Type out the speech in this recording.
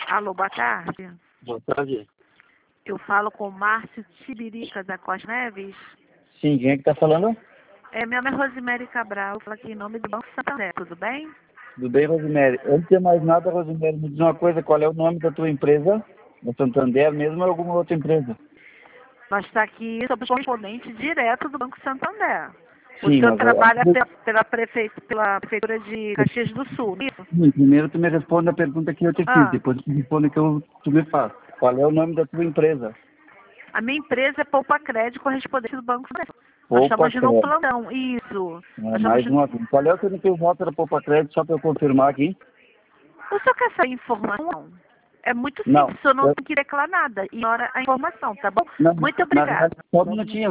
Alô, boa tarde. Boa tarde. Eu falo com o Márcio Tibirica da Costa Neves. Sim, quem é que tá falando? Meu nome é Rosemary Cabral, eu falo aqui em nome do Banco Santander, tudo bem? Tudo bem, Rosemary? Antes de mais nada, Rosemary, me diz uma coisa, qual é o nome da tua empresa? Da Santander mesmo ou alguma outra empresa? Nós está aqui, somos correspondente direto do Banco Santander. O Sim, senhor mas trabalha pela Prefeitura de Caxias do Sul, não é isso? sim, primeiro tu me responde a pergunta que eu te fiz, Ah, depois tu responde a que tu me faz. Qual é o nome da tua empresa? a minha empresa é Poupa Crédito, correspondente do Banco Santander. Nós Poupa estamos no Crédito. plantão, isso. Nós estamos... Mais uma vez. Qual é o CNPJ da Poupa Crédito, só para eu confirmar aqui? O senhor quer saber informação? É muito Não. simples, o senhor não tem que declarar nada. Ignora a informação, tá bom? Não, Muito na obrigada. verdade, só um minutinho.